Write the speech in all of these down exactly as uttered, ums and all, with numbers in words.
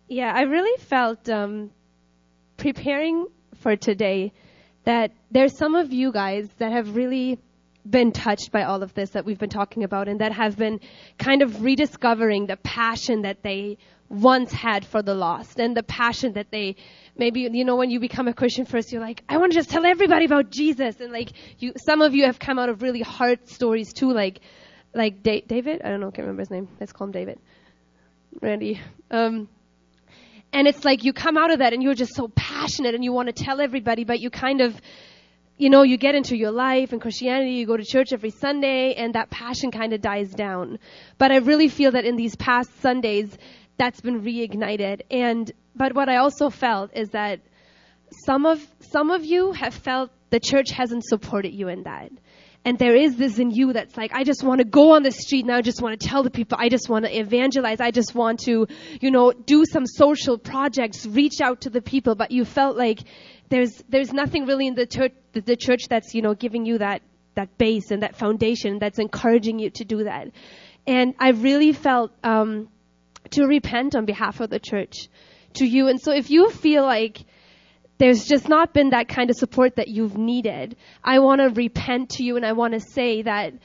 Yeah, I really felt um, preparing for today that there's some of you guys that have really been touched by all of this that we've been talking about, and that have been kind of rediscovering the passion that they once had for the lost, and the passion that they maybe, you know, when you become a Christian first, you're like, I want to just tell everybody about Jesus. And like you, some of you have come out of really hard stories too, like like da- David. I don't know, I can't remember his name. Let's call him David. Randy. Um, and it's like you come out of that and you're just so passionate and you want to tell everybody, but you kind of, you know, you get into your life and Christianity, you go to church every Sunday, and that passion kind of dies down. But I really feel that in these past Sundays, that's been reignited. And but what I also felt is that some of some of you have felt the church hasn't supported you in that. And there is this in you that's like, I just want to go on the street now. I just want to tell the people. I just want to evangelize. I just want to, you know, do some social projects, reach out to the people. But you felt like there's there's nothing really in the church, the church that's, you know, giving you that that base and that foundation that's encouraging you to do that. And I really felt um, to repent on behalf of the church to you. And so if you feel like there's just not been that kind of support that you've needed, I want to repent to you, and I want to say that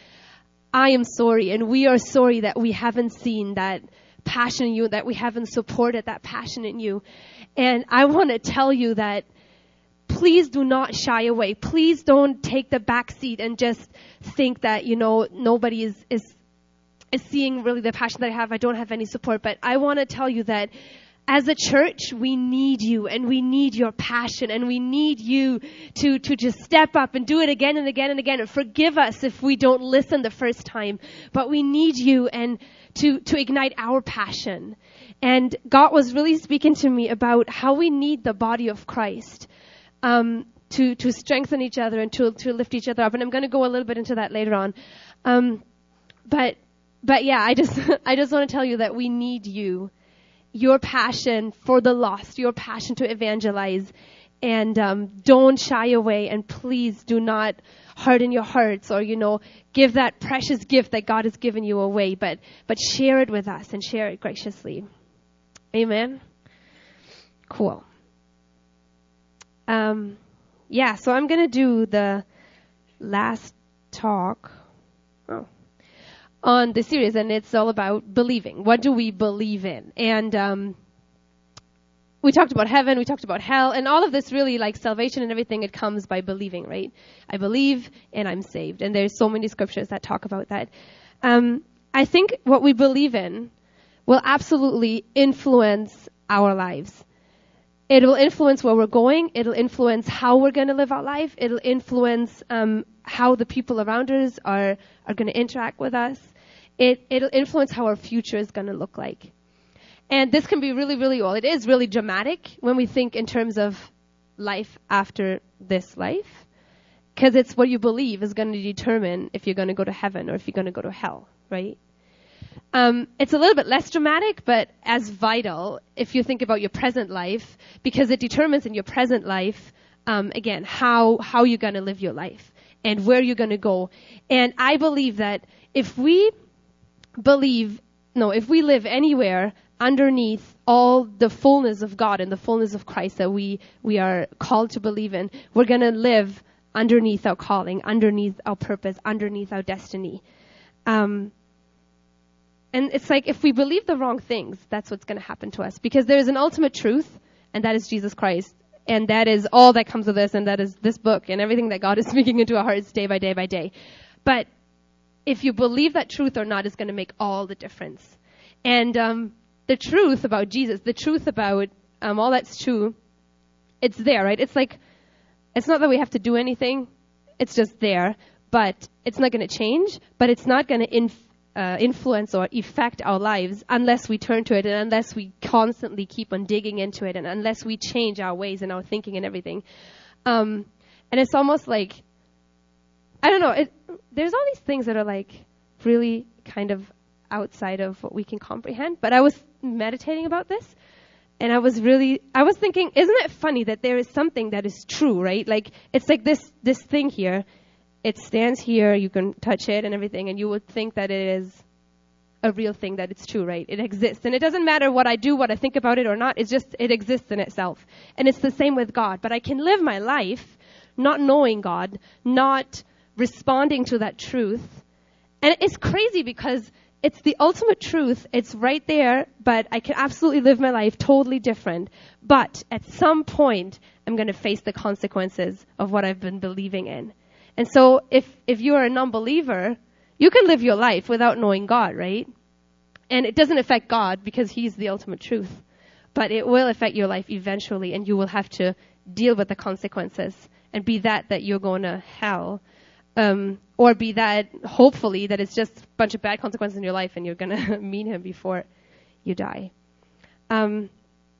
I am sorry, and we are sorry that we haven't seen that passion in you, that we haven't supported that passion in you. And I want to tell you that please do not shy away. Please don't take the back seat and just think that, you know, nobody is, is, is seeing really the passion that I have. I don't have any support. But I want to tell you that as a church, we need you, and we need your passion, and we need you to, to just step up and do it again and again and again. And forgive us if we don't listen the first time, but we need you and to, to ignite our passion. And God was really speaking to me about how we need the body of Christ um, to, to strengthen each other and to, to lift each other up. And I'm going to go a little bit into that later on. Um, but, but yeah, I just, I just want to tell you that we need you. Your passion for the lost, your passion to evangelize, and um, don't shy away, and please do not harden your hearts or, you know, give that precious gift that God has given you away, but but share it with us and share it graciously. Amen. Cool. Um, yeah, so I'm going to do the last talk. Oh. on the series, and it's all about believing. What do we believe in? And um, we talked about heaven, we talked about hell, and all of this really, like salvation and everything, it comes by believing, right? I believe and I'm saved. And there's so many scriptures that talk about that. Um, I think what we believe in will absolutely influence our lives. It will influence where we're going. It'll influence how we're going to live our life. It'll influence um, how the people around us are, are going to interact with us. It, it'll influence how our future is going to look like. And this can be really, really, well, it is really dramatic when we think in terms of life after this life, because it's what you believe is going to determine if you're going to go to heaven or if you're going to go to hell, right? Um, it's a little bit less dramatic, but as vital if you think about your present life, because it determines in your present life, um, again, how, how you're going to live your life and where you're going to go. And I believe that if we believe, no, if we live anywhere underneath all the fullness of God and the fullness of Christ that we, we are called to believe in, we're going to live underneath our calling, underneath our purpose, underneath our destiny. Um, And it's like if we believe the wrong things, that's what's going to happen to us. Because there is an ultimate truth, and that is Jesus Christ. And that is all that comes with this, and that is this book and everything that God is speaking into our hearts day by day by day. But if you believe that truth or not is going to make all the difference. And um, the truth about Jesus, the truth about um, all that's true, it's there, right? It's like, it's not that we have to do anything. It's just there. But it's not going to change. But it's not going to influence. Uh, influence or affect our lives unless we turn to it and unless we constantly keep on digging into it and unless we change our ways and our thinking and everything. Um, and it's almost like, I don't know, it, there's all these things that are like really kind of outside of what we can comprehend. But I was meditating about this and I was really, I was thinking, isn't it funny that there is something that is true, right? Like it's like this, this thing here. It stands here, you can touch it and everything, and you would think that it is a real thing, that it's true, right? It exists. And it doesn't matter what I do, what I think about it or not. It's just, it exists in itself. And it's the same with God. But I can live my life not knowing God, not responding to that truth. And it's crazy because it's the ultimate truth. It's right there, but I can absolutely live my life totally different. But at some point, I'm going to face the consequences of what I've been believing in. And so if, if you are a non-believer, you can live your life without knowing God, right? And it doesn't affect God because he's the ultimate truth. But it will affect your life eventually, and you will have to deal with the consequences. And be that that you're going to hell. Um, or be that, hopefully, that it's just a bunch of bad consequences in your life and you're going to meet him before you die. Um,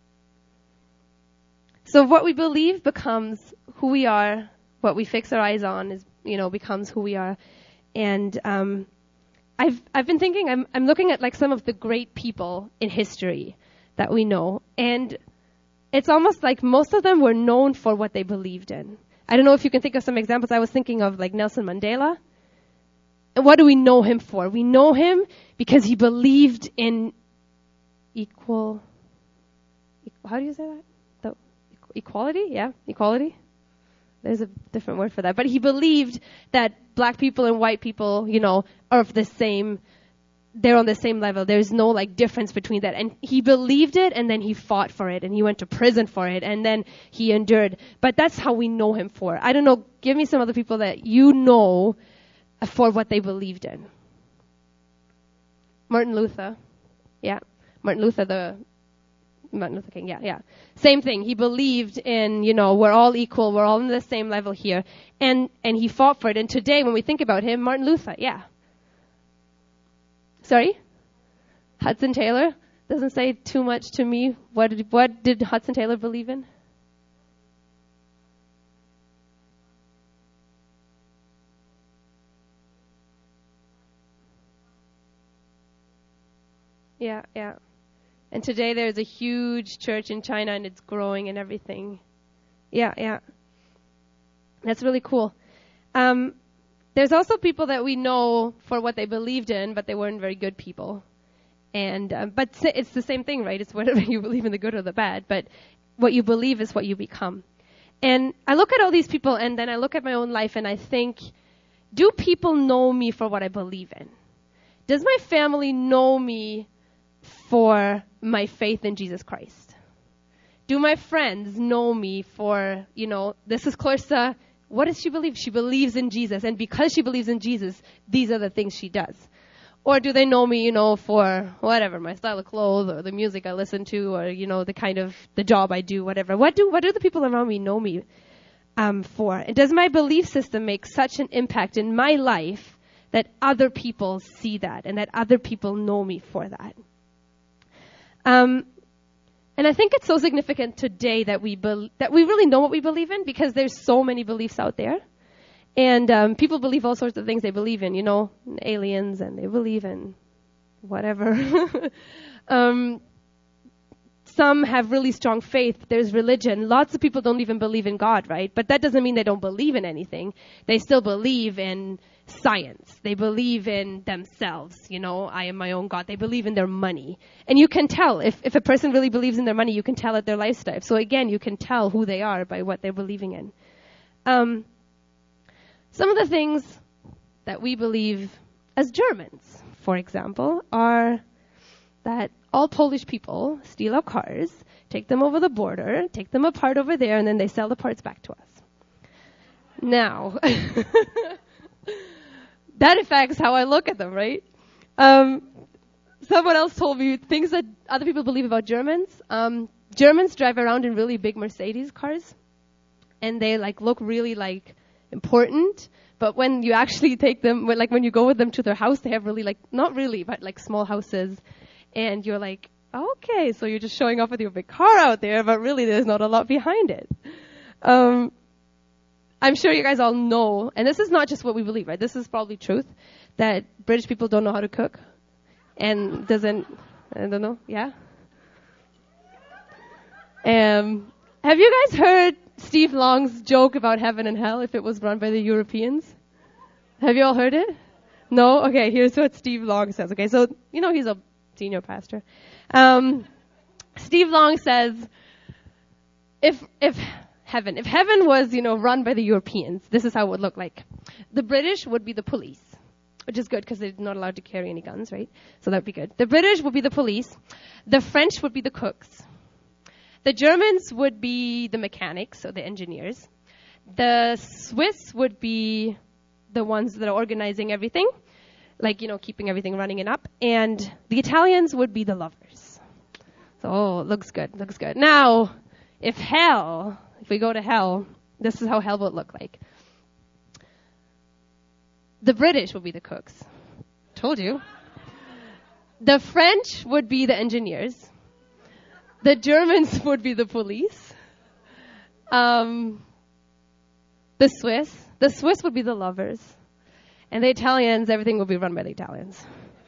so what we believe becomes who we are. What we fix our eyes on is, you know, becomes who we are. And um, I've I've been thinking, I'm I'm looking at like some of the great people in history that we know, and it's almost like most of them were known for what they believed in. I don't know if you can think of some examples. I was thinking of like Nelson Mandela. And what do we know him for? We know him because he believed in equal, how do you say that? The, equality? Yeah, equality. There's a different word for that. But he believed that black people and white people, you know, are of the same, they're on the same level. There's no like difference between that. And he believed it, and then he fought for it, and he went to prison for it, and then he endured. But that's how we know him for. I don't know, give me some other people that you know for what they believed in. Martin Luther. Yeah. Martin Luther, the Martin Luther King, yeah, yeah. Same thing. He believed in, you know, we're all equal, we're all on the same level here. And and he fought for it. And today, when we think about him, Martin Luther, yeah. Sorry? Hudson Taylor? Doesn't say too much to me. What did, what did Hudson Taylor believe in? Yeah, yeah. And today there's a huge church in China, and it's growing and everything. Yeah, yeah. That's really cool. Um, there's also people that we know for what they believed in, but they weren't very good people. And um, but it's the same thing, right? It's whatever you believe in, the good or the bad. But what you believe is what you become. And I look at all these people, and then I look at my own life, and I think, do people know me for what I believe in? Does my family know me for my faith in Jesus Christ? Do my friends know me for, you know, this is Clarissa. What does she believe? She believes in Jesus. And because she believes in Jesus, these are the things she does. Or do they know me, you know, for whatever, my style of clothes or the music I listen to or, you know, the kind of, the job I do, whatever. What do, what do the people around me know me um, for? And does my belief system make such an impact in my life that other people see that and that other people know me for that? Um, and I think it's so significant today that we be- that we really know what we believe in, because there's so many beliefs out there. And um, people believe all sorts of things they believe in, you know, aliens, and they believe in whatever. um, some have really strong faith. There's religion. Lots of people don't even believe in God, right? But that doesn't mean they don't believe in anything. They still believe in science. They believe in themselves. You know, I am my own God. They believe in their money. And you can tell. If, if a person really believes in their money, you can tell at their lifestyle. So again, you can tell who they are by what they're believing in. Um, some of the things that we believe as Germans, for example, are that all Polish people steal our cars, take them over the border, take them apart over there, and then they sell the parts back to us. Now, that affects how I look at them, right? Um, someone else told me things that other people believe about Germans. Um, Germans drive around in really big Mercedes cars, and they like look really like important. But when you actually take them, like when you go with them to their house, they have really like, not really, but like small houses. And you're like, okay, so you're just showing off with your big car out there, but really there's not a lot behind it. Um, I'm sure you guys all know, and this is not just what we believe, right? This is probably truth, that British people don't know how to cook. And doesn't, I don't know, yeah? Um, have you guys heard Steve Long's joke about heaven and hell if it was run by the Europeans? Have you all heard it? No? Okay, here's what Steve Long says. Okay, so, you know, he's a senior pastor. Um, Steve Long says, if, if heaven, if heaven was, you know, run by the Europeans, this is how it would look like. The British would be the police, which is good because they're not allowed to carry any guns, right? So that would be good. The British would be the police. The French would be the cooks. The Germans would be the mechanics, so the engineers. The Swiss would be the ones that are organizing everything, like, you know, keeping everything running and up. And the Italians would be the lovers. So, oh, looks good, looks good. Now, if hell, if we go to hell, this is how hell would look like. The British would be the cooks. Told you. The French would be the engineers. The Germans would be the police. Um, the Swiss. The Swiss would be the lovers. And the Italians, everything would be run by the Italians.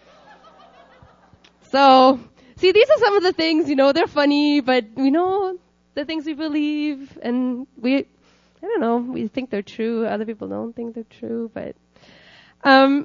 So, see, these are some of the things, you know, they're funny, but we know the things we believe, and we, I don't know, we think they're true. Other people don't think they're true, but, um,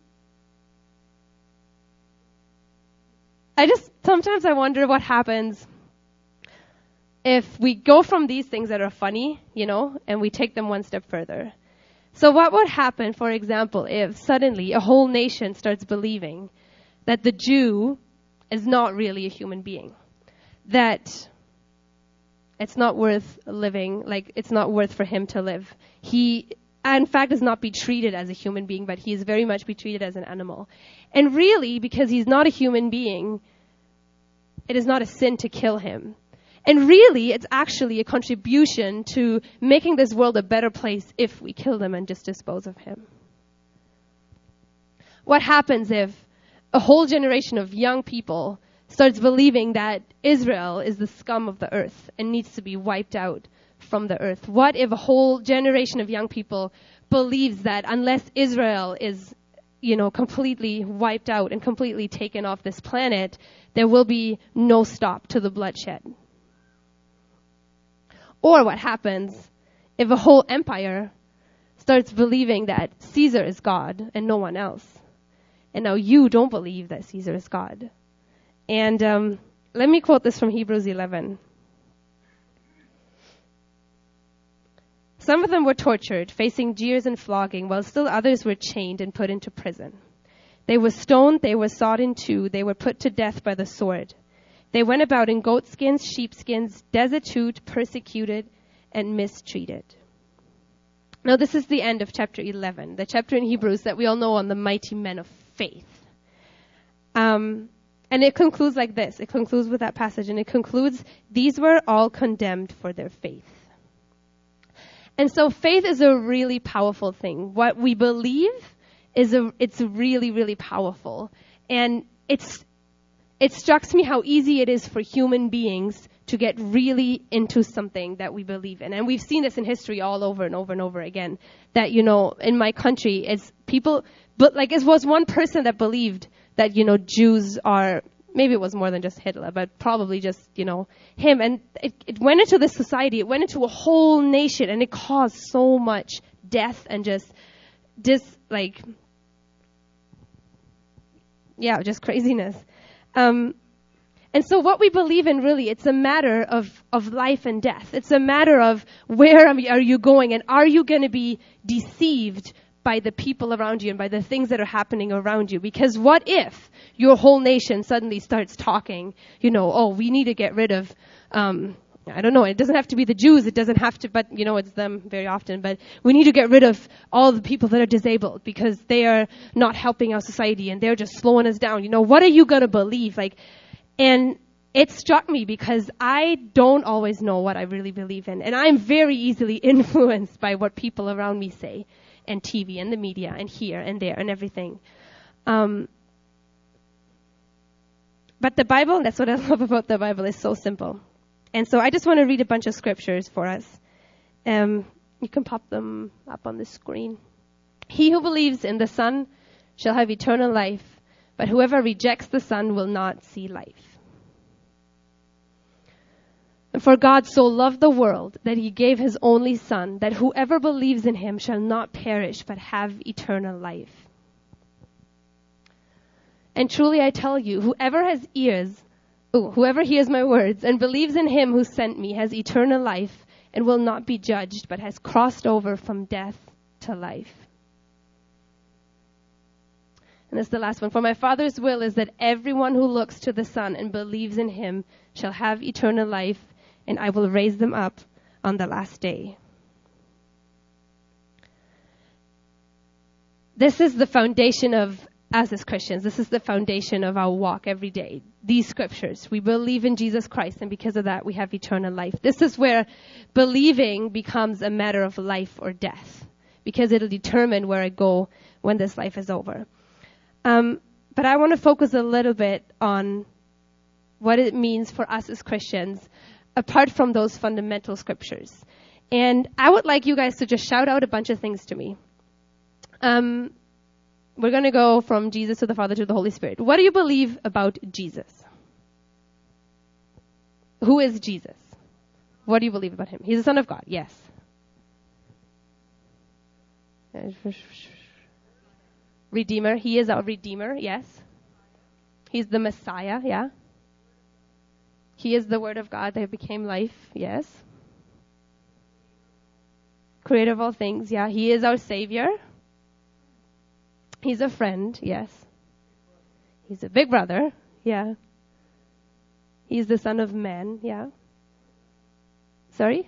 I just, sometimes I wonder what happens if we go from these things that are funny, you know, and we take them one step further. So what would happen, for example, if suddenly a whole nation starts believing that the Jew is not really a human being, that it's not worth living, like it's not worth for him to live. He, in fact, does not be treated as a human being, but he is very much be treated as an animal. And really, because he's not a human being, it is not a sin to kill him. And really, it's actually a contribution to making this world a better place if we kill him and just dispose of him. What happens if a whole generation of young people starts believing that Israel is the scum of the earth and needs to be wiped out from the earth? What if a whole generation of young people believes that unless Israel is, you know, completely wiped out and completely taken off this planet, there will be no stop to the bloodshed? Or what happens if a whole empire starts believing that Caesar is God and no one else? And now you don't believe that Caesar is God. And um, let me quote this from Hebrews eleven. Some of them were tortured, facing jeers and flogging, while still others were chained and put into prison. They were stoned, they were sawed in two, they were put to death by the sword. They went about in goatskins, sheepskins, destitute, persecuted, and mistreated. Now, this is the end of chapter eleven, the chapter in Hebrews that we all know on the mighty men of faith. Um, and it concludes like this. It concludes with that passage, and it concludes, these were all condemned for their faith. And so faith is a really powerful thing. What we believe is a, it's really, really powerful. And it's, it strikes me how easy it is for human beings to get really into something that we believe in. And we've seen this in history all over and over and over again. That, you know, in my country, it's people, but like it was one person that believed that, you know, Jews are, maybe it was more than just Hitler, but probably just, you know, him. And it, it went into this society, it went into a whole nation, and it caused so much death and just, just like, yeah, just craziness. Um, and so what we believe in, really, it's a matter of, of life and death. It's a matter of where are you going, and are you going to be deceived by the people around you and by the things that are happening around you? Because what if your whole nation suddenly starts talking, you know, oh, we need to get rid of, um, I don't know, it doesn't have to be the Jews, it doesn't have to, but, you know, it's them very often, but we need to get rid of all the people that are disabled because they are not helping our society and they're just slowing us down. You know, what are you going to believe? Like, and it struck me because I don't always know what I really believe in, and I'm very easily influenced by what people around me say, and T V and the media and here and there and everything. Um, but the Bible, that's what I love about the Bible, is so simple. And so I just want to read a bunch of scriptures for us. Um, you can pop them up on the screen. He who believes in the Son shall have eternal life, but whoever rejects the Son will not see life. And for God so loved the world that he gave his only Son, that whoever believes in him shall not perish but have eternal life. And truly I tell you, whoever has ears, oh, whoever hears my words and believes in him who sent me has eternal life and will not be judged, but has crossed over from death to life. And this is the last one. For my Father's will is that everyone who looks to the Son and believes in him shall have eternal life, and I will raise them up on the last day. This is the foundation of us as Christians. This is the foundation of our walk every day. These scriptures. We believe in Jesus Christ, and because of that, we have eternal life. This is where believing becomes a matter of life or death, because it'll determine where I go when this life is over. Um, but I want to focus a little bit on what it means for us as Christians, apart from those fundamental scriptures. And I would like you guys to just shout out a bunch of things to me. Um, we're going to go from Jesus to the Father to the Holy Spirit. What do you believe about Jesus? Who is Jesus? What do you believe about him? He's the Son of God, yes. Redeemer, he is our Redeemer, yes. He's the Messiah, yeah. He is the Word of God that became life, yes. Creator of all things, yeah. He is our Savior. He's a friend, yes. He's a big brother, yeah. He's the Son of Man, yeah. Sorry?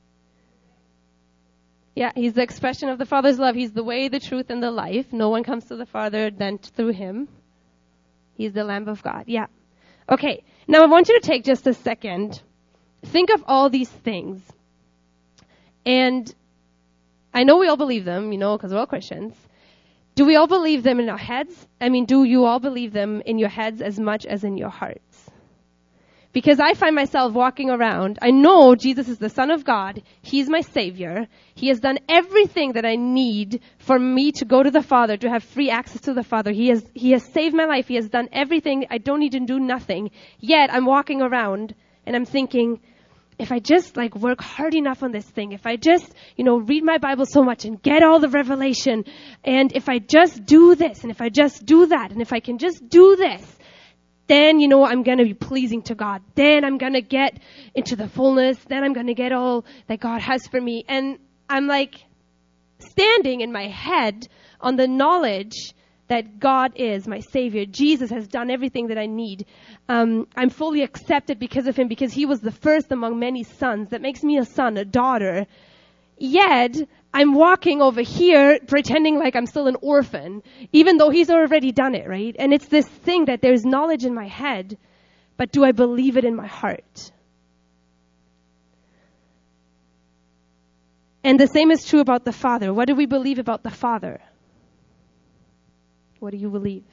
Yeah, he's the expression of the Father's love. He's the way, the truth, and the life. No one comes to the Father than through him. He's the Lamb of God, yeah. Okay, now I want you to take just a second. Think of all these things. And I know we all believe them, you know, because we're all Christians. Do we all believe them in our heads? I mean, do you all believe them in your heads as much as in your hearts? Because I find myself walking around. I know Jesus is the Son of God. He's my Savior. He has done everything that I need for me to go to the Father, to have free access to the Father. He has, he has saved my life. He has done everything. I don't need to do nothing. Yet I'm walking around and I'm thinking, if I just like work hard enough on this thing, if I just, you know, read my Bible so much and get all the revelation, and if I just do this, and if I just do that, and if I can just do this, then, you know, I'm going to be pleasing to God. Then I'm going to get into the fullness. Then I'm going to get all that God has for me. And I'm like standing in my head on the knowledge that God is my Savior. Jesus has done everything that I need. Um, I'm fully accepted because of him, because he was the first among many sons. That makes me a son, a daughter. Yet, I'm walking over here pretending like I'm still an orphan, even though he's already done it, right? And it's this thing that there's knowledge in my head, but do I believe it in my heart? And the same is true about the Father. What do we believe about the Father? What do you believe?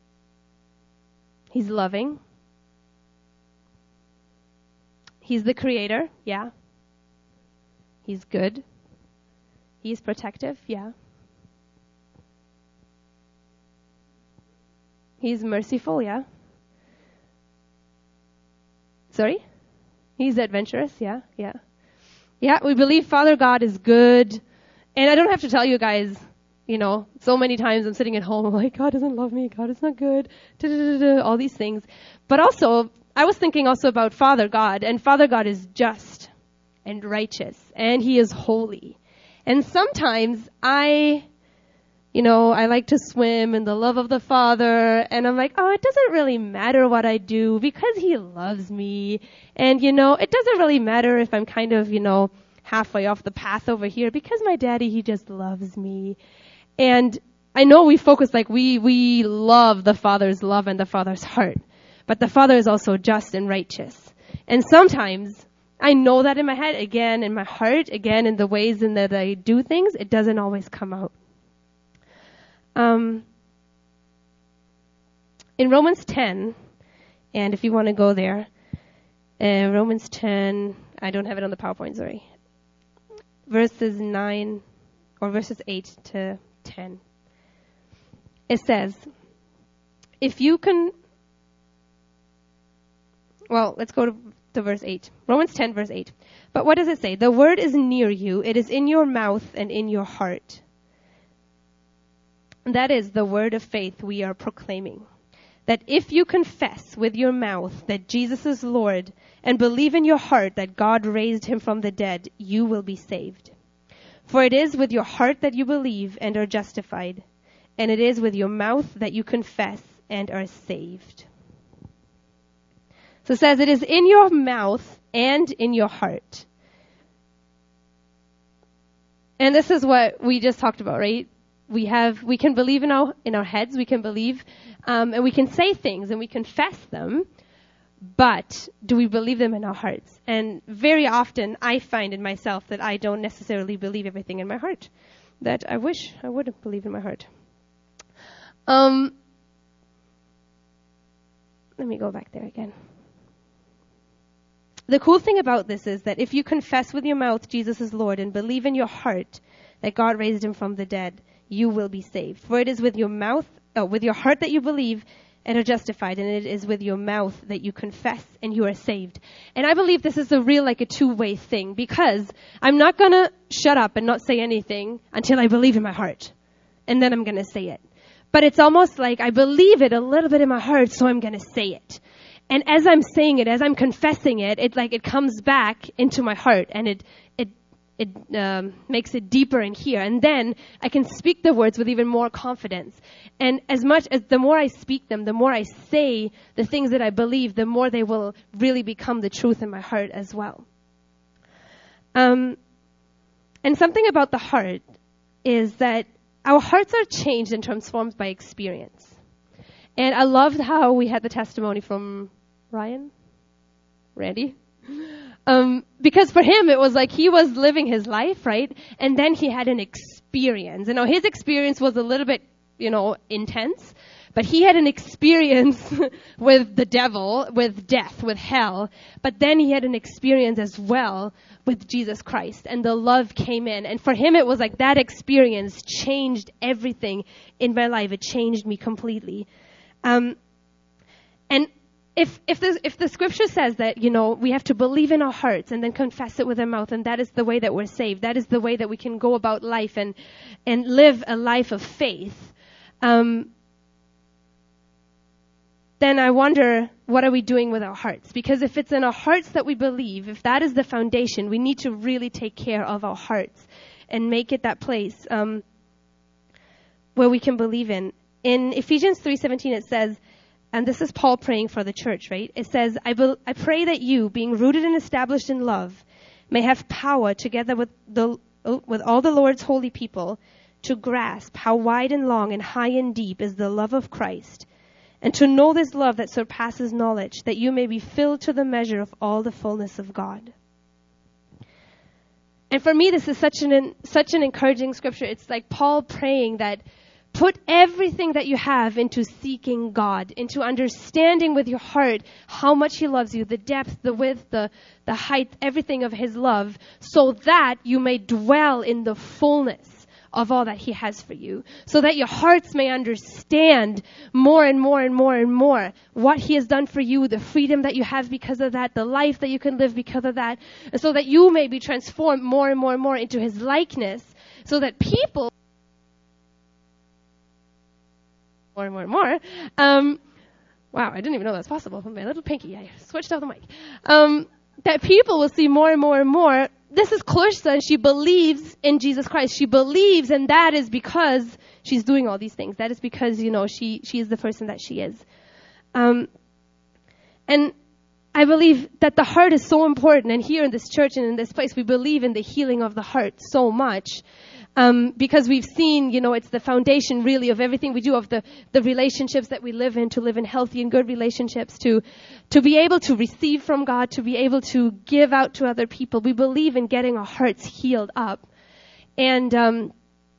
He's loving. He's the creator, yeah. He's good. He's protective, yeah. He's merciful, yeah. Sorry? He's adventurous, yeah, yeah. Yeah, we believe Father God is good. And I don't have to tell you guys, you know, so many times I'm sitting at home, I'm like, God doesn't love me, God is not good, da-da-da-da, all these things. But also, I was thinking also about Father God, and Father God is just and righteous, and he is holy. And sometimes I, you know, I like to swim in the love of the Father, and I'm like, oh, it doesn't really matter what I do because he loves me. And, you know, it doesn't really matter if I'm kind of, you know, halfway off the path over here because my daddy, he just loves me. And I know we focus like we, we love the Father's love and the Father's heart, but the Father is also just and righteous. And sometimes I know that in my head, again, in my heart, again, in the ways in that I do things, it doesn't always come out. Um, in Romans ten, and if you want to go there, uh, Romans ten, I don't have it on the PowerPoint, sorry. Verses nine, or verses eight to ten. It says, if you can, well, let's go to to verse eight. Romans ten, verse eight. But what does it say? The word is near you. It is in your mouth and in your heart. That is the word of faith we are proclaiming. that if you confess with your mouth that Jesus is Lord and believe in your heart that God raised him from the dead, you will be saved. For it is with your heart that you believe and are justified, and it is with your mouth that you confess and are saved. So it says it is in your mouth and in your heart. And this is what we just talked about, right? We have, we can believe in our, in our heads, we can believe, um, and we can say things and we confess them, but do we believe them in our hearts? And very often I find in myself that I don't necessarily believe everything in my heart, that I wish I would believe in my heart. Um, let me go back there again. The cool thing about this is that if you confess with your mouth Jesus is Lord and believe in your heart that God raised him from the dead, you will be saved. For it is with your mouth, oh, with your heart that you believe and are justified, and it is with your mouth that you confess and you are saved. And I believe this is a real, like a two-way thing, because I'm not going to shut up and not say anything until I believe in my heart. And then I'm going to say it. But it's almost like I believe it a little bit in my heart, so I'm going to say it. And as I'm saying it, as I'm confessing it, it like it comes back into my heart, and it it it um, makes it deeper in here. And then I can speak the words with even more confidence. And as much as the more I speak them, the more I say the things that I believe, the more they will really become the truth in my heart as well. Um, and something about the heart is that our hearts are changed and transformed by experience. And I loved how we had the testimony from Ryan, Randy, um, because for him it was like he was living his life, right? And then he had an experience. And now his experience was a little bit, you know, intense, but he had an experience with the devil, with death, with hell. But then he had an experience as well with Jesus Christ, and the love came in. And for him it was like that experience changed everything in my life. It changed me completely. Um, and if if the if the scripture says that, you know, we have to believe in our hearts and then confess it with our mouth, and that is the way that we're saved, that is the way that we can go about life and and live a life of faith, um, then I wonder, what are we doing with our hearts? Because if it's in our hearts that we believe, if that is the foundation, we need to really take care of our hearts and make it that place um, where we can believe in. In Ephesians three seventeen, it says, and this is Paul praying for the church, right? It says, I, be- I pray that you, being rooted and established in love, may have power together with the with all the Lord's holy people to grasp how wide and long and high and deep is the love of Christ, and to know this love that surpasses knowledge, that you may be filled to the measure of all the fullness of God. And for me, this is such an such an encouraging scripture. It's like Paul praying that put everything that you have into seeking God, into understanding with your heart how much he loves you, the depth, the width, the, the height, everything of his love, so that you may dwell in the fullness of all that he has for you, so that your hearts may understand more and more and more and more what he has done for you, the freedom that you have because of that, the life that you can live because of that, and so that you may be transformed more and more and more into his likeness, so that people more and more and more. Um, wow, I didn't even know that was possible. My little pinky, I switched off the mic. Um, that people will see more and more and more. This is Clarissa, and she believes in Jesus Christ. She believes, and that is because she's doing all these things. That is because, you know, she, she is the person that she is. Um, and I believe that the heart is so important. And here in this church and in this place, we believe in the healing of the heart so much. Um, because we've seen, you know, it's the foundation really of everything we do, of the, the relationships that we live in, to live in healthy and good relationships, to to be able to receive from God, to be able to give out to other people. We believe in getting our hearts healed up. And um,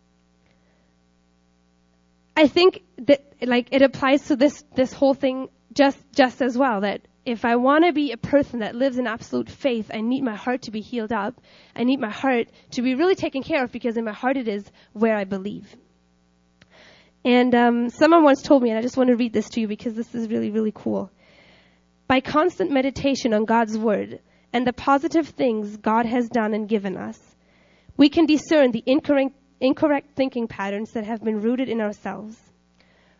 I think that, like, it applies to this this whole thing just just as well, that if I want to be a person that lives in absolute faith, I need my heart to be healed up. I need my heart to be really taken care of, because in my heart it is where I believe. And um, someone once told me, and I just want to read this to you because this is really, really cool. By constant meditation on God's word and the positive things God has done and given us, we can discern the incorrect, incorrect thinking patterns that have been rooted in ourselves.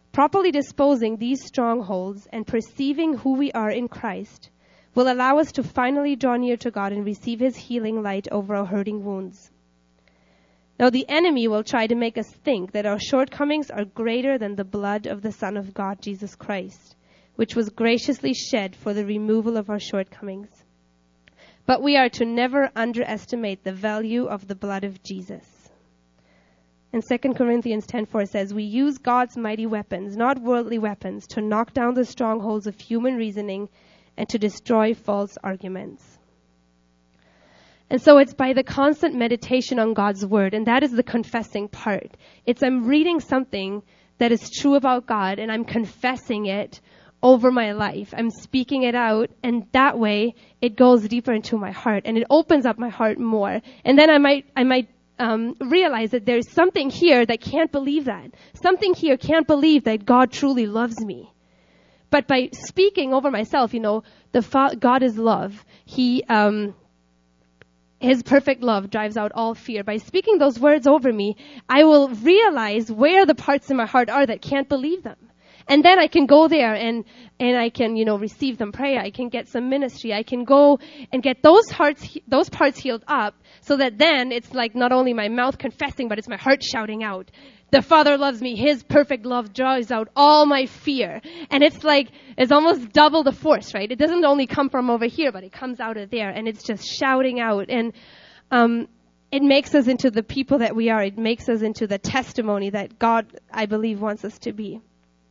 Properly disposing these strongholds and perceiving who we are in Christ will allow us to finally draw near to God and receive his healing light over our hurting wounds. Now, the enemy will try to make us think that our shortcomings are greater than the blood of the Son of God, Jesus Christ, which was graciously shed for the removal of our shortcomings. But we are to never underestimate the value of the blood of Jesus. And Second Corinthians ten four says, we use God's mighty weapons, not worldly weapons, to knock down the strongholds of human reasoning and to destroy false arguments. And so it's by the constant meditation on God's word, and that is the confessing part. It's I'm reading something that is true about God, and I'm confessing it over my life. I'm speaking it out, and that way it goes deeper into my heart, and it opens up my heart more. And then I might, I might um, realize that there's something here that can't believe that. Something here can't believe that God truly loves me. But by speaking over myself, you know, the fa- God is love. He, um, His perfect love drives out all fear. By speaking those words over me, I will realize where the parts in my heart are that can't believe them. And then I can go there and, and I can, you know, receive them prayer. I can get some ministry. I can go and get those hearts, those parts healed up so that then it's like not only my mouth confessing, but it's my heart shouting out. The Father loves me. His perfect love drives out all my fear. And it's like, it's almost double the force, right? It doesn't only come from over here, but it comes out of there. And it's just shouting out. And um, it makes us into the people that we are. It makes us into the testimony that God, I believe, wants us to be.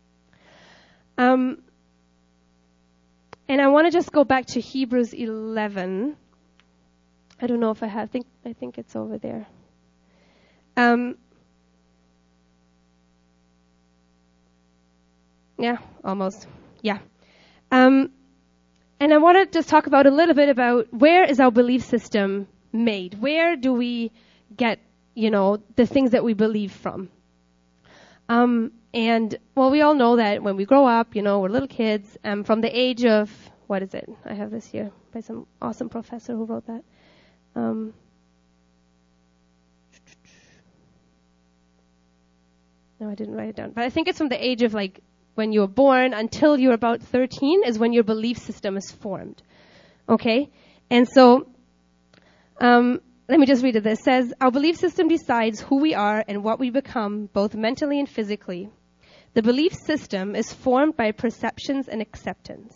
Um, and I want to just go back to Hebrews eleven. I don't know if I have. I think, I think it's over there. Um, yeah, almost. Yeah. Um, and I want to just talk about a little bit about where is our belief system made? Where do we get, you know, the things that we believe from? Um, and, well, we all know that when we grow up, you know, we're little kids, um, from the age of, what is it? I have this here by some awesome professor who wrote that. Um, no, I didn't write it down. But I think it's from the age of, like, when you were born until you're about thirteen is when your belief system is formed. Okay? And so, um, let me just read it. It says, our belief system decides who we are and what we become, both mentally and physically. The belief system is formed by perceptions and acceptance.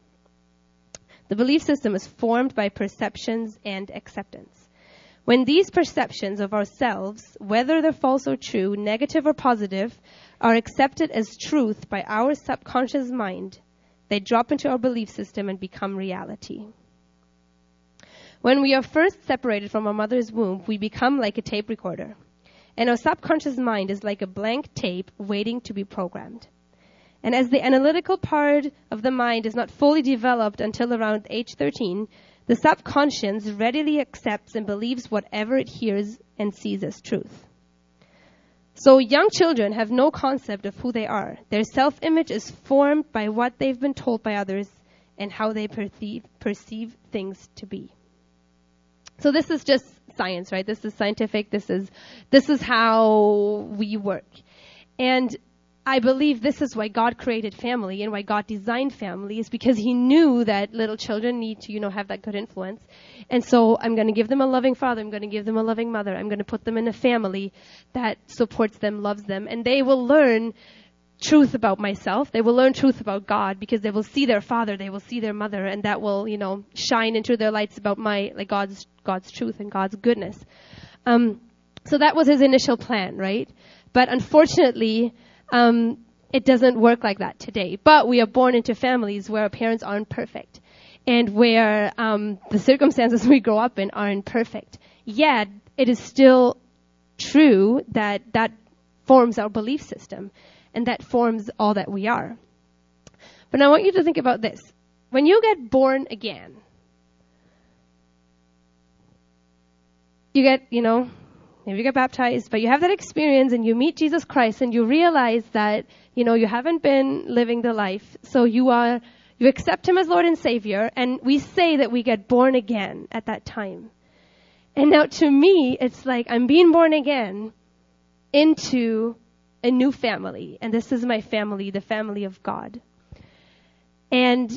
The belief system is formed by perceptions and acceptance. When these perceptions of ourselves, whether they're false or true, negative or positive, are accepted as truth by our subconscious mind, they drop into our belief system and become reality. When we are first separated from our mother's womb, we become like a tape recorder. And our subconscious mind is like a blank tape waiting to be programmed. And as the analytical part of the mind is not fully developed until around age thirteen, the subconscious readily accepts and believes whatever it hears and sees as truth. So young children have no concept of who they are. Their self-image is formed by what they've been told by others and how they perceive, perceive things to be. So this is just science, right? This is scientific. This is this is how we work. And I believe this is why God created family and why God designed family, is because he knew that little children need to, you know, have that good influence. And so I'm going to give them a loving father. I'm going to give them a loving mother. I'm going to put them in a family that supports them, loves them, and they will learn truth about myself. They will learn truth about God because they will see their father, they will see their mother, and that will, you know, shine into their lights about my, like God's, God's truth and God's goodness. Um, so that was his initial plan, right? But unfortunately, um, it doesn't work like that today. But we are born into families where our parents aren't perfect and where, um, the circumstances we grow up in aren't perfect. Yet, it is still true that that forms our belief system. And that forms all that we are. But I want you to think about this. When you get born again, you get, you know, maybe you get baptized, but you have that experience and you meet Jesus Christ and you realize that, you know, you haven't been living the life. So you are, you accept him as Lord and Savior, and we say that we get born again at that time. And now to me, it's like I'm being born again into a new family. And this is my family, the family of God. And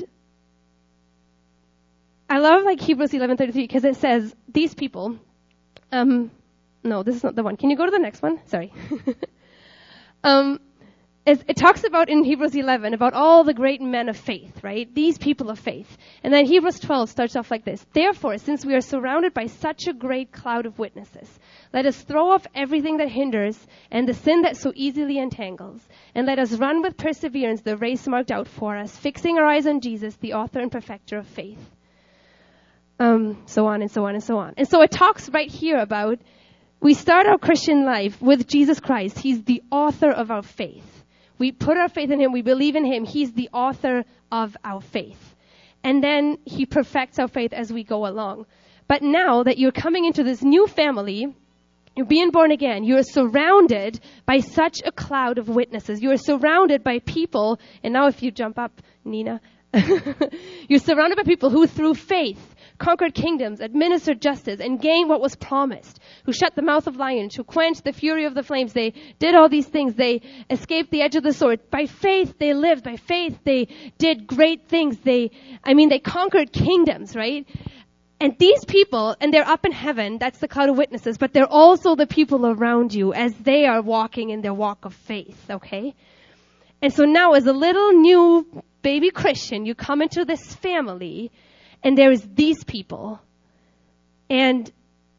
I love like Hebrews eleven thirty-three because it says, these people, um, no, this is not the one. Can you go to the next one? Sorry. um, it, it talks about in Hebrews eleven about all the great men of faith, right? These people of faith. And then Hebrews twelve starts off like this. Therefore, since we are surrounded by such a great cloud of witnesses, let us throw off everything that hinders and the sin that so easily entangles. And let us run with perseverance the race marked out for us, fixing our eyes on Jesus, the author and perfecter of faith. Um, so on and so on and so on. And so it talks right here about we start our Christian life with Jesus Christ. He's the author of our faith. We put our faith in him. We believe in him. He's the author of our faith. And then he perfects our faith as we go along. But now that you're coming into this new family, you're being born again, you're surrounded by such a cloud of witnesses. You're surrounded by people. And now if you jump up, Nina, you're surrounded by people who through faith conquered kingdoms, administered justice, and gained what was promised, who shut the mouth of lions, who quenched the fury of the flames. They did all these things. They escaped the edge of the sword. By faith, they lived. By faith, they did great things. They, I mean, they conquered kingdoms, right? And these people, and they're up in heaven, that's the cloud of witnesses, but they're also the people around you as they are walking in their walk of faith, okay? And so now as a little new baby Christian, you come into this family, and there's these people. And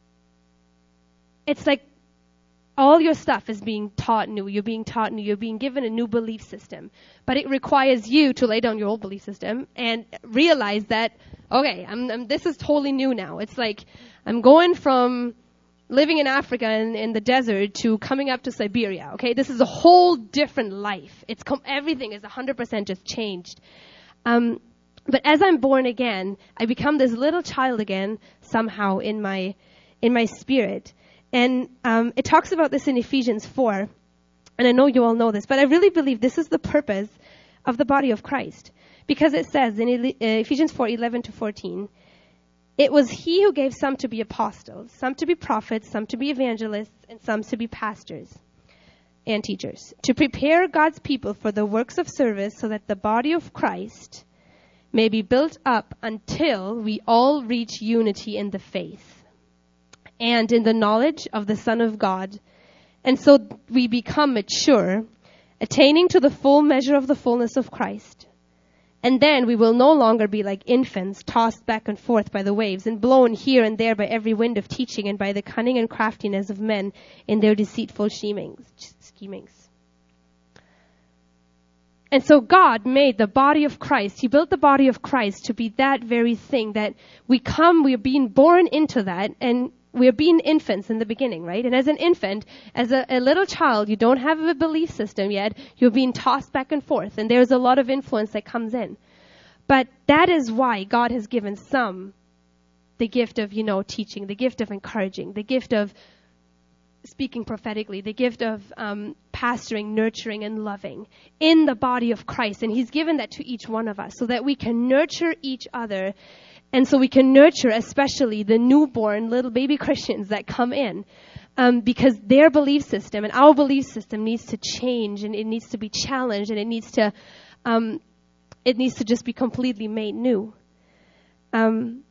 it's like all your stuff is being taught new. You're being taught new. You're being given a new belief system. But it requires you to lay down your old belief system and realize that, okay, I'm, I'm, this is totally new now. It's like I'm going from living in Africa in, in the desert to coming up to Siberia. Okay, this is a whole different life. It's com- everything is one hundred percent just changed. Um, But as I'm born again, I become this little child again somehow in my in my spirit. And um, it talks about this in Ephesians four. And I know you all know this, but I really believe this is the purpose of the body of Christ. Because it says in uh, Ephesians four, eleven to fourteen, it was he who gave some to be apostles, some to be prophets, some to be evangelists, and some to be pastors and teachers, to prepare God's people for the works of service so that the body of Christ may be built up until we all reach unity in the faith and in the knowledge of the Son of God. And so we become mature, attaining to the full measure of the fullness of Christ. And then we will no longer be like infants, tossed back and forth by the waves and blown here and there by every wind of teaching and by the cunning and craftiness of men in their deceitful schemings. schemings. And so God made the body of Christ. He built the body of Christ to be that very thing that we come, we're being born into that, and we're being infants in the beginning, right? And as an infant, as a, a little child, you don't have a belief system yet. You're being tossed back and forth, and there's a lot of influence that comes in. But that is why God has given some the gift of, you know, teaching, the gift of encouraging, the gift of speaking prophetically, the gift of um, pastoring, nurturing, and loving in the body of Christ. And he's given that to each one of us so that we can nurture each other. And so we can nurture especially the newborn little baby Christians that come in um, because their belief system and our belief system needs to change, and it needs to be challenged, and it needs to um, it needs to just be completely made new. Um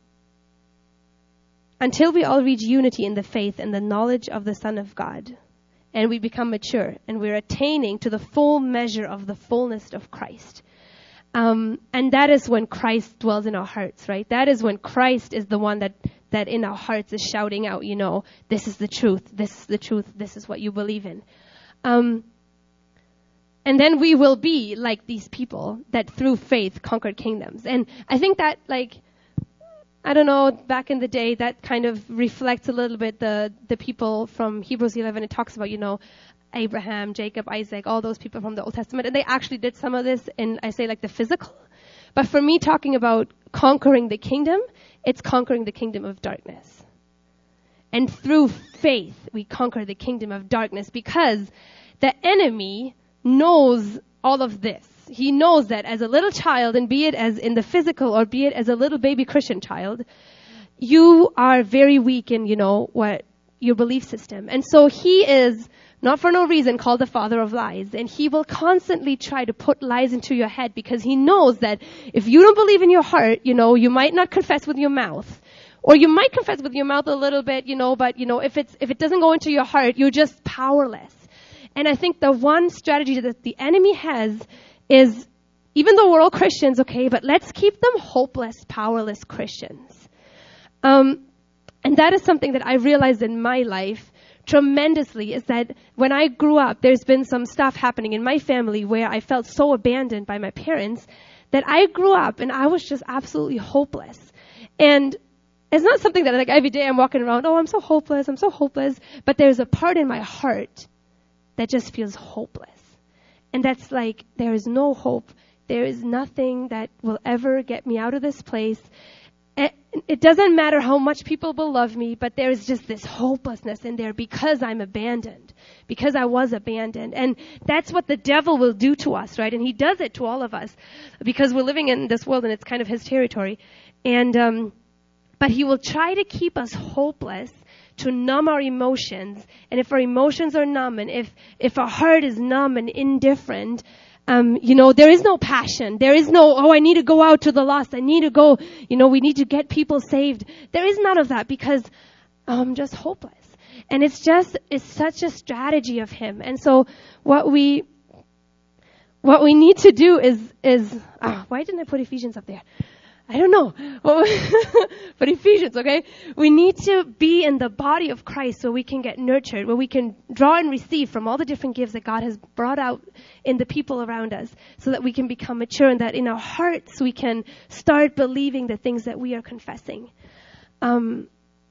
Until we all reach unity in the faith and the knowledge of the Son of God, and we become mature, and we're attaining to the full measure of the fullness of Christ. Um, and that is when Christ dwells in our hearts, right? That is when Christ is the one that, that in our hearts is shouting out, you know, this is the truth, this is the truth, this is what you believe in. Um, and then we will be like these people that through faith conquered kingdoms. And I think that, like, I don't know, back in the day, that kind of reflects a little bit the, the people from Hebrews eleven. It talks about, you know, Abraham, Jacob, Isaac, all those people from the Old Testament. And they actually did some of this in, I say, like the physical. But for me, talking about conquering the kingdom, it's conquering the kingdom of darkness. And through faith, we conquer the kingdom of darkness because the enemy knows all of this. He knows that as a little child, and be it as in the physical or be it as a little baby Christian child, you are very weak in, you know, what your belief system. And so he is not for no reason, called the father of lies. And he will constantly try to put lies into your head because he knows that if you don't believe in your heart, you know, you might not confess with your mouth. Or you might confess with your mouth a little bit, you know, but, you know, if it's, if it doesn't go into your heart, you're just powerless. And I think the one strategy that the enemy has is, even though we're all Christians, okay, but let's keep them hopeless, powerless Christians. Um, and that is something that I realized in my life tremendously, is that when I grew up, there's been some stuff happening in my family where I felt so abandoned by my parents that I grew up and I was just absolutely hopeless. And it's not something that like every day I'm walking around, oh, I'm so hopeless, I'm so hopeless. But there's a part in my heart that just feels hopeless. And that's like, there is no hope. There is nothing that will ever get me out of this place. It doesn't matter how much people will love me, but there's just this hopelessness in there because I'm abandoned, because I was abandoned. And that's what the devil will do to us, right? And he does it to all of us because we're living in this world and it's kind of his territory. And, um, but he will try to keep us hopeless, to numb our emotions. And if our emotions are numb, and if, if our heart is numb and indifferent, um, you know, there is no passion. There is no, oh, I need to go out to the lost. I need to go, you know, we need to get people saved. There is none of that because I'm just hopeless. And it's just, it's such a strategy of him. And so what we, what we need to do is, is, ah, why didn't I put Ephesians up there? I don't know. But Ephesians, okay? We need to be in the body of Christ so we can get nurtured, where we can draw and receive from all the different gifts that God has brought out in the people around us, so that we can become mature, and that in our hearts we can start believing the things that we are confessing. Um,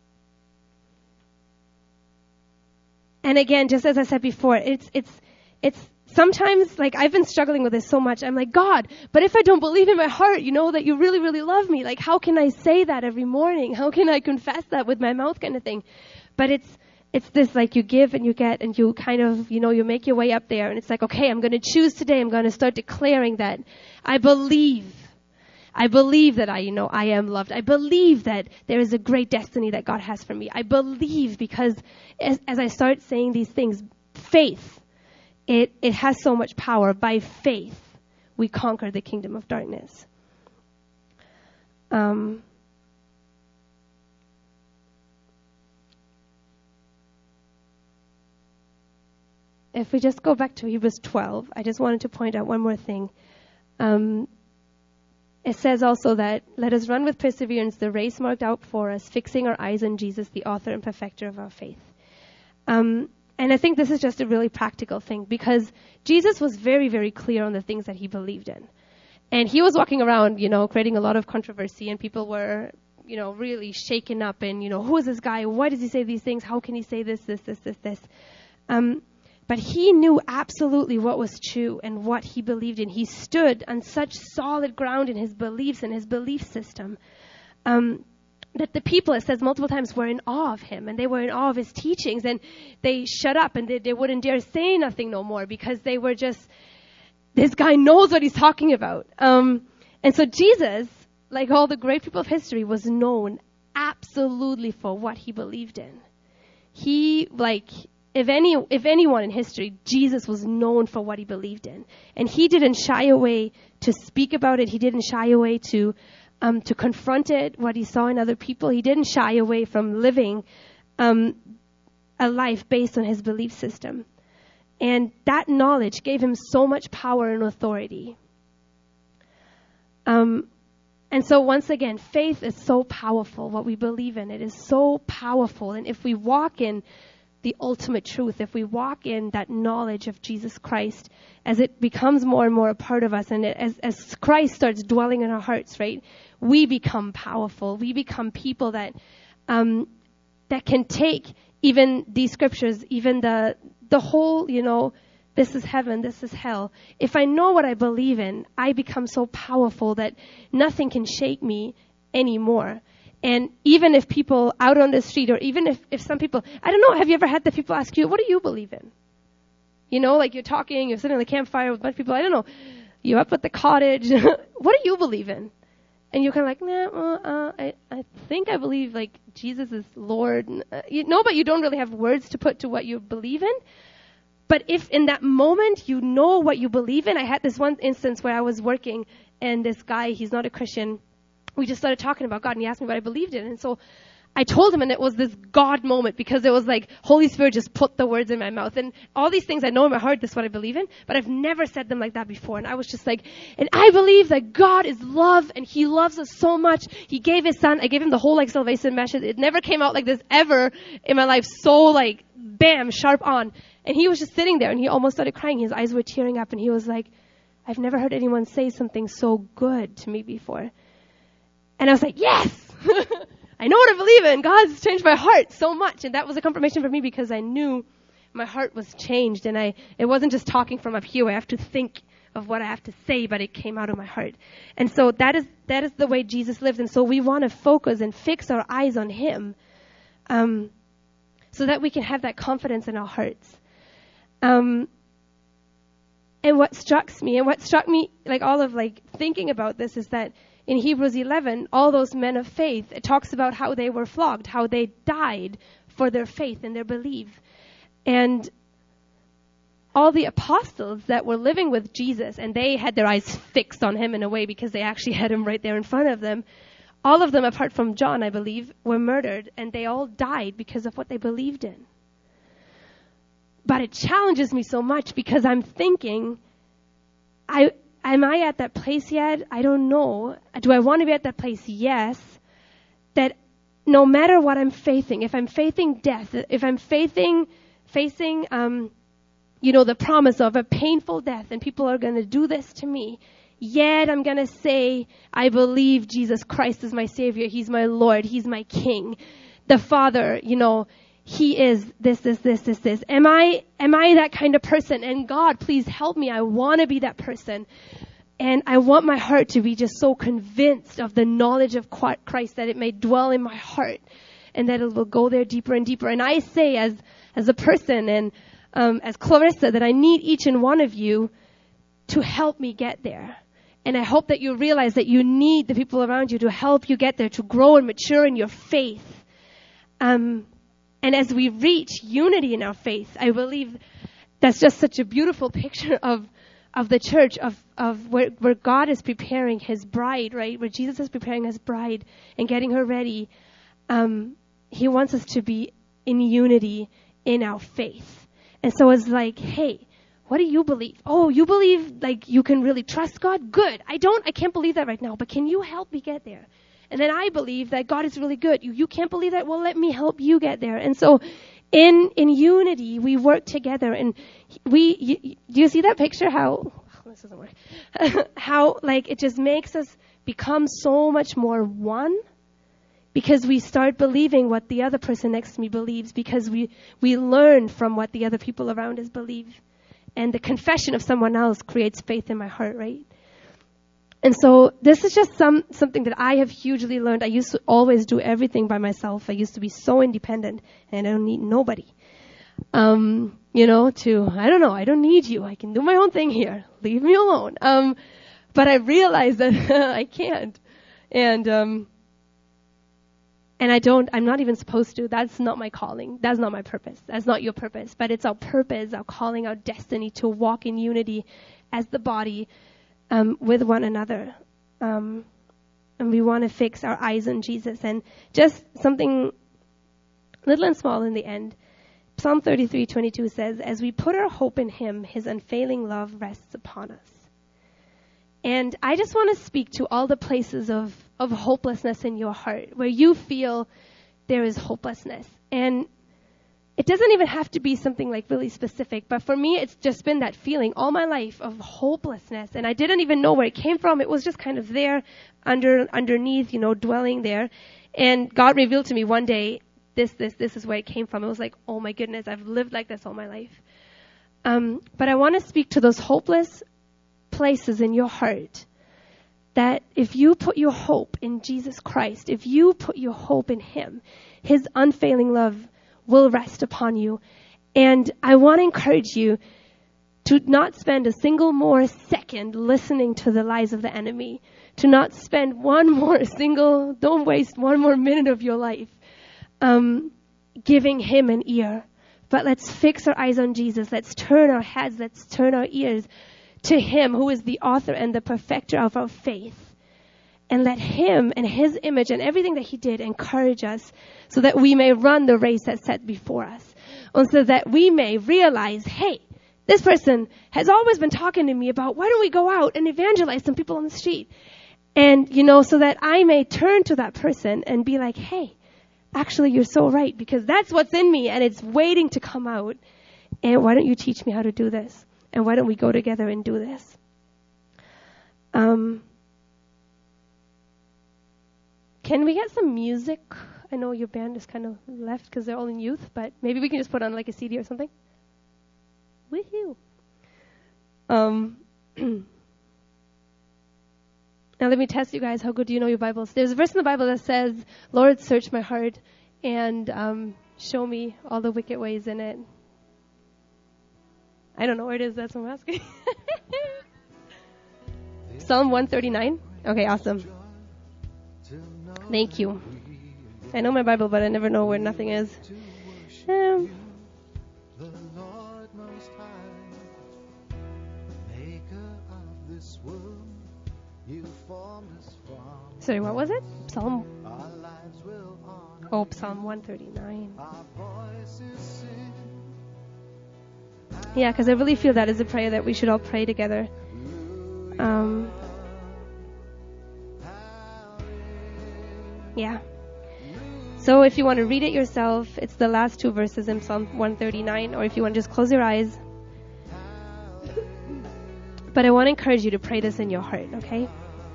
and again, just as I said before, it's, it's, it's, sometimes, like, I've been struggling with this so much. I'm like, God, but if I don't believe in my heart, you know, that you really, really love me, like, how can I say that every morning? How can I confess that with my mouth kind of thing? But it's, it's this, like, you give and you get and you kind of, you know, you make your way up there. And it's like, okay, I'm going to choose today. I'm going to start declaring that I believe. I believe that I, you know, I am loved. I believe that there is a great destiny that God has for me. I believe because as, as I start saying these things, faith, It it has so much power. By faith, we conquer the kingdom of darkness. Um, if we just go back to Hebrews twelve, I just wanted to point out one more thing. Um, it says also that, let us run with perseverance the race marked out for us, fixing our eyes on Jesus, the author and perfecter of our faith. Um, And I think this is just a really practical thing, because Jesus was very, very clear on the things that he believed in. And he was walking around, you know, creating a lot of controversy, and people were, you know, really shaken up and, you know, who is this guy? Why does he say these things? How can he say this, this, this, this, this? Um, but he knew absolutely what was true and what he believed in. He stood on such solid ground in his beliefs and his belief system. Um, that the people, it says multiple times, were in awe of him, and they were in awe of his teachings, and they shut up, and they, they wouldn't dare say nothing no more, because they were just, this guy knows what he's talking about. Um, and so Jesus, like all the great people of history, was known absolutely for what he believed in. He, like, if any, if anyone in history, Jesus was known for what he believed in. And he didn't shy away to speak about it. He didn't shy away to Um, to confront it, what he saw in other people. He didn't shy away from living um, a life based on his belief system. And that knowledge gave him so much power and authority. Um, and so once again, faith is so powerful. What we believe in, it is so powerful. And if we walk in the ultimate truth, if we walk in that knowledge of Jesus Christ, as it becomes more and more a part of us, and it, as, as Christ starts dwelling in our hearts, right, we become powerful. We become people that um, that can take even these scriptures, even the the whole, you know, this is heaven, this is hell. If I know what I believe in, I become so powerful that nothing can shake me anymore. And even if people out on the street, or even if, if some people, I don't know, have you ever had the people ask you, what do you believe in? You know, like you're talking, you're sitting on the campfire with a bunch of people, I don't know, you're up at the cottage, what do you believe in? And you're kind of like, nah, well, uh, I, I think I believe, like, Jesus is Lord. And, uh, you know, but you don't really have words to put to what you believe in. But if in that moment you know what you believe in, I had this one instance where I was working and this guy, he's not a Christian, we just started talking about God and he asked me what I believed in. And so I told him, and it was this God moment because it was like Holy Spirit just put the words in my mouth. And all these things I know in my heart, this is what I believe in, but I've never said them like that before. And I was just like, and I believe that God is love and he loves us so much. He gave his son. I gave him the whole like salvation message. It never came out like this ever in my life. So like, bam, sharp on. And he was just sitting there and he almost started crying. His eyes were tearing up and he was like, I've never heard anyone say something so good to me before. And I was like, yes! I know what I believe in. God's changed my heart so much. And that was a confirmation for me because I knew my heart was changed. And I, it wasn't just talking from up here. I have to think of what I have to say, but it came out of my heart. And so that is, that is the way Jesus lived. And so we want to focus and fix our eyes on him, um, so that we can have that confidence in our hearts. Um, and what struck me and what struck me, like all of like thinking about this is that in Hebrews eleven, all those men of faith, it talks about how they were flogged, how they died for their faith and their belief. And all the apostles that were living with Jesus, and they had their eyes fixed on him in a way because they actually had him right there in front of them. All of them, apart from John, I believe, were murdered, and they all died because of what they believed in. But it challenges me so much because I'm thinking, I... Am I at that place yet? I don't know. Do I want to be at that place? Yes. That no matter what I'm facing, if I'm facing death, if I'm facing, facing, um, you know, the promise of a painful death and people are going to do this to me, yet I'm going to say, I believe Jesus Christ is my Savior. He's my Lord. He's my King. The Father, you know, he is this, this, this, this, this. Am I, am I that kind of person? And God, please help me. I want to be that person. And I want my heart to be just so convinced of the knowledge of Christ that it may dwell in my heart and that it will go there deeper and deeper. And I say as, as a person and, um, as Clarissa that I need each and one of you to help me get there. And I hope that you realize that you need the people around you to help you get there, to grow and mature in your faith. Um, And as we reach unity in our faith, I believe that's just such a beautiful picture of of the church, of, of where, where God is preparing his bride, right? Where Jesus is preparing his bride and getting her ready. Um, he wants us to be in unity in our faith. And so it's like, hey, what do you believe? Oh, you believe like you can really trust God? Good. I don't, I can't believe that right now, but can you help me get there? And then I believe that God is really good. You, you can't believe that? Well, let me help you get there. And so in in unity, we work together. And we, you, do you see that picture? How, oh, this doesn't work. How, like, it just makes us become so much more one because we start believing what the other person next to me believes, because we, we learn from what the other people around us believe. And the confession of someone else creates faith in my heart, right? And so this is just some something that I have hugely learned. I used to always do everything by myself. I used to be so independent, and I don't need nobody. Um, you know, to, I don't know, I don't need you. I can do my own thing here. Leave me alone. Um, but I realized that I can't. And, um, and I don't, I'm not even supposed to. That's not my calling. That's not my purpose. That's not your purpose. But it's our purpose, our calling, our destiny to walk in unity as the body, Um, with one another. Um, and we want to fix our eyes on Jesus. And just something little and small in the end. Psalm thirty-three twenty-two says, as we put our hope in him, his unfailing love rests upon us. And I just want to speak to all the places of, of hopelessness in your heart, where you feel there is hopelessness. And it doesn't even have to be something like really specific, but for me, it's just been that feeling all my life of hopelessness, and I didn't even know where it came from. It was just kind of there, under underneath, you know, dwelling there. And God revealed to me one day, this, this, this is where it came from. It was like, oh my goodness, I've lived like this all my life. Um, but I want to speak to those hopeless places in your heart, that if you put your hope in Jesus Christ, if you put your hope in him, his unfailing love will rest upon you. And I want to encourage you to not spend a single more second listening to the lies of the enemy, to not spend one more single, don't waste one more minute of your life um, giving him an ear. But let's fix our eyes on Jesus. Let's turn our heads. Let's turn our ears to him who is the author and the perfecter of our faith. And let him and his image and everything that he did encourage us so that we may run the race that's set before us. And so that we may realize, hey, this person has always been talking to me about why don't we go out and evangelize some people on the street? And, you know, so that I may turn to that person and be like, hey, actually, you're so right, because that's what's in me and it's waiting to come out. And why don't you teach me how to do this? And why don't we go together and do this? Um, can we get some music? I know your band is kind of left because they're all in youth, but maybe we can just put on like a C D or something. Woohoo! Um, now let me test you guys. How good do you know your Bibles? There's a verse in the Bible that says, Lord, search my heart and um, show me all the wicked ways in it. I don't know where it is. That's what I'm asking. Psalm one thirty-nine. Okay, awesome. Thank you. I know my Bible, but I never know where nothing is. Um, sorry, what was it? Psalm. Oh, Psalm one thirty-nine. Yeah, because I really feel that is a prayer that we should all pray together. Um, yeah. So if you want to read it yourself, it's the last two verses in Psalm one thirty-nine, or if you want to just close your eyes. But I want to encourage you to pray this in your heart, okay?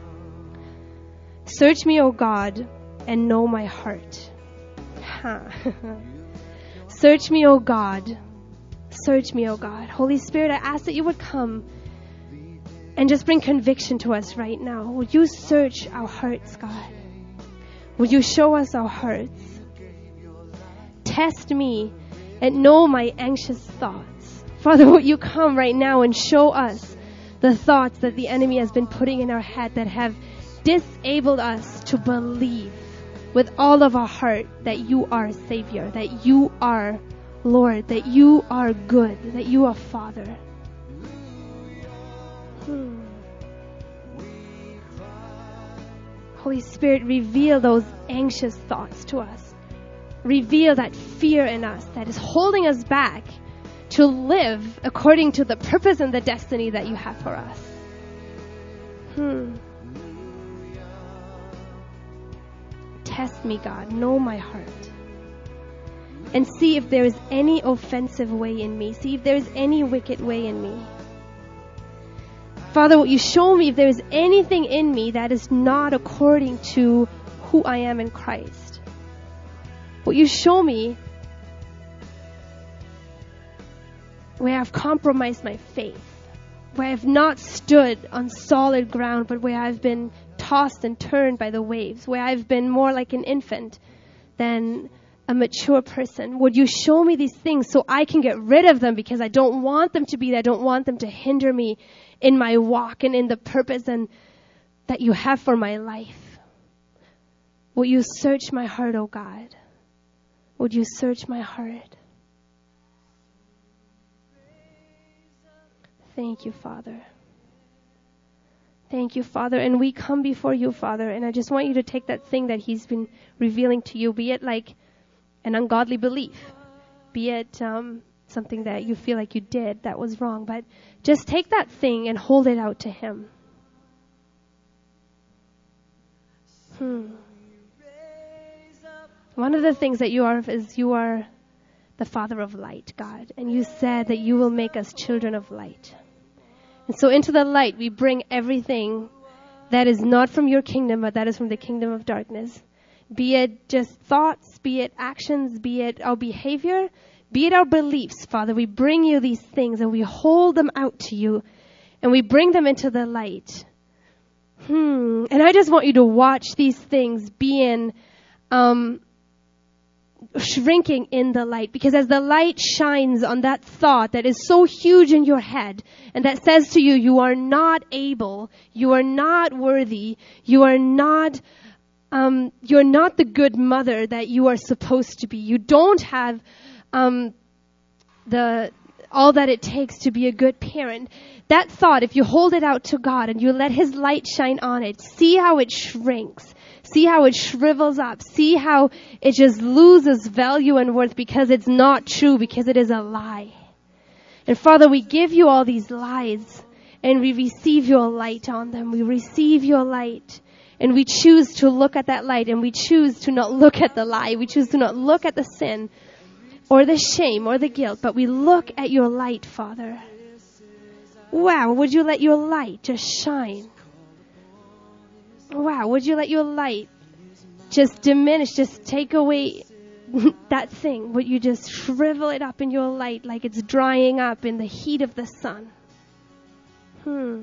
Search me, O God, and know my heart. Huh. Search me, O God. Search me, O God. Holy Spirit, I ask that you would come and just bring conviction to us right now. Would you search our hearts, God? Would you show us our hearts? Test me and know my anxious thoughts. Father, would you come right now and show us the thoughts that the enemy has been putting in our head that have disabled us to believe with all of our heart that you are Savior, that you are Lord, that you are good, that you are Father. Hmm. Holy Spirit, reveal those anxious thoughts to us. Reveal that fear in us that is holding us back to live according to the purpose and the destiny that you have for us. Hmm. Test me, God. Know my heart. And see if there is any offensive way in me. See if there is any wicked way in me. Father, will you show me if there is anything in me that is not according to who I am in Christ? Will you show me where I've compromised my faith, where I've not stood on solid ground, but where I've been tossed and turned by the waves, where I've been more like an infant than a mature person? Would you show me these things so I can get rid of them, because I don't want them to be there. I don't want them to hinder me in my walk and in the purpose and that you have for my life. Will you search my heart, oh God? Would you search my heart? Thank you, Father. Thank you, Father. And we come before you, Father, and I just want you to take that thing that he's been revealing to you, be it like an ungodly belief, be it um, something that you feel like you did that was wrong, but just take that thing and hold it out to him. Hmm. One of the things that you are is you are the Father of light, God, and you said that you will make us children of light. And so into the light we bring everything that is not from your kingdom, but that is from the kingdom of darkness. Be it just thoughts, be it actions, be it our behavior, be it our beliefs, Father. We bring you these things and we hold them out to you and we bring them into the light. Hmm. And I just want you to watch these things being um, shrinking in the light, because as the light shines on that thought that is so huge in your head and that says to you, you are not able, you are not worthy, you are not um, you're not the good mother that you are supposed to be. You don't have um, the all that it takes to be a good parent. That thought, if you hold it out to God and you let His light shine on it, see how it shrinks. See how it shrivels up. See how it just loses value and worth because it's not true, because it is a lie. And Father, we give you all these lies and we receive your light on them. We receive your light and we choose to look at that light and we choose to not look at the lie. We choose to not look at the sin or the shame or the guilt, but we look at your light, Father. Wow, would you let your light just shine? Wow, would you let your light just diminish, just take away that thing? Would you just shrivel it up in your light like it's drying up in the heat of the sun? Hmm.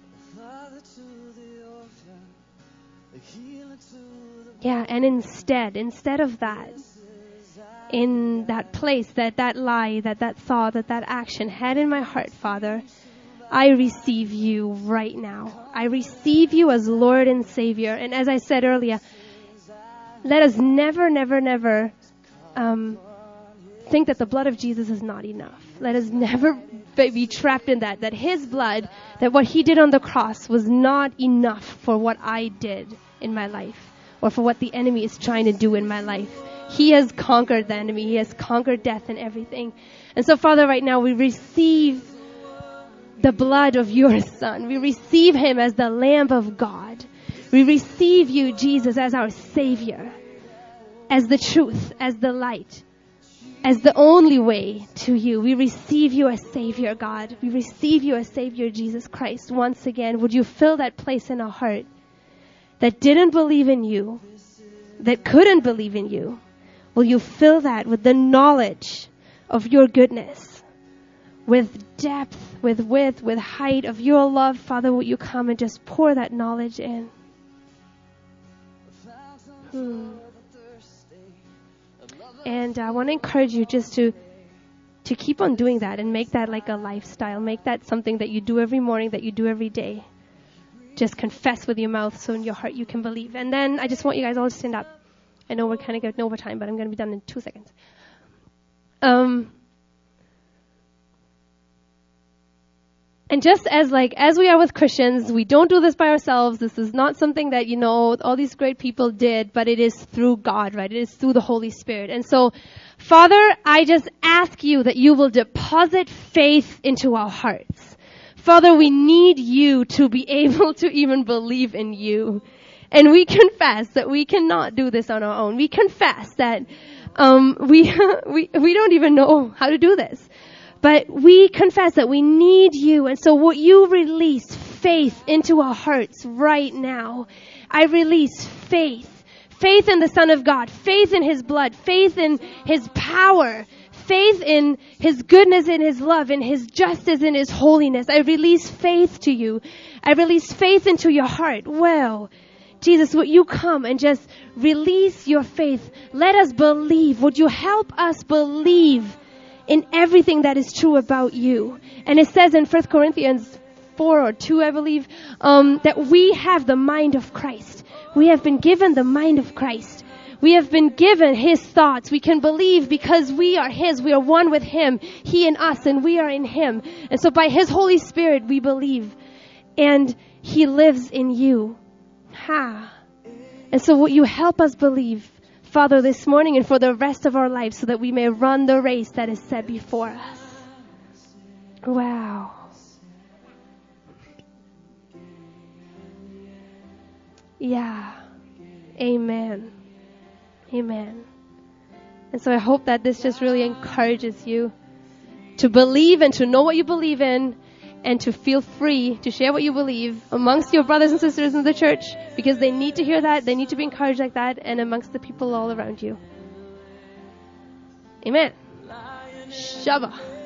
Yeah, and instead, instead of that, in that place that that lie, that that thought, that that action had in my heart, Father, I receive you right now. I receive you as Lord and Savior. And as I said earlier, let us never, never, never um, think that the blood of Jesus is not enough. Let us never be trapped in that, that His blood, that what He did on the cross was not enough for what I did in my life or for what the enemy is trying to do in my life. He has conquered the enemy. He has conquered death and everything. And so, Father, right now we receive the blood of your Son. We receive Him as the Lamb of God. We receive you, Jesus, as our Savior, as the truth, as the light, as the only way to you. We receive you as Savior, God. We receive you as Savior, Jesus Christ. Once again, would you fill that place in our heart that didn't believe in you, that couldn't believe in you? Will you fill that with the knowledge of your goodness, with depth, with width, with height of your love? Father, will you come and just pour that knowledge in? Hmm. And I want to encourage you just to to keep on doing that and make that like a lifestyle. Make that something that you do every morning, that you do every day. Just confess with your mouth so in your heart you can believe. And then I just want you guys all to stand up. I know we're kind of getting over time, but I'm going to be done in two seconds. Um, and just as like as we are with Christians, we don't do this by ourselves. This is not something that, you know, all these great people did, but it is through God, right? It is through the Holy Spirit. And so, Father, I just ask you that you will deposit faith into our hearts. Father, we need you to be able to even believe in you. And we confess that we cannot do this on our own. We confess that um, we we we don't even know how to do this. But we confess that we need you. And so will you release faith into our hearts right now? I release faith. Faith in the Son of God. Faith in His blood. Faith in His power. Faith in His goodness, in His love, in His justice, in His holiness. I release faith to you. I release faith into your heart. Wow. Jesus, would you come and just release your faith? Let us believe. Would you help us believe in everything that is true about you? And it says in First Corinthians four or two, I believe, um, that we have the mind of Christ. We have been given the mind of Christ. We have been given His thoughts. We can believe because we are His. We are one with Him. He in us and we are in Him. And so by His Holy Spirit we believe. And He lives in you. Ha. And so will you help us believe, Father, this morning and for the rest of our lives so that we may run the race that is set before us. Wow. Yeah. Amen. Amen. And so I hope that this just really encourages you to believe and to know what you believe in and to feel free to share what you believe amongst your brothers and sisters in the church because they need to hear that. They need to be encouraged like that and amongst the people all around you. Amen. Shabbat.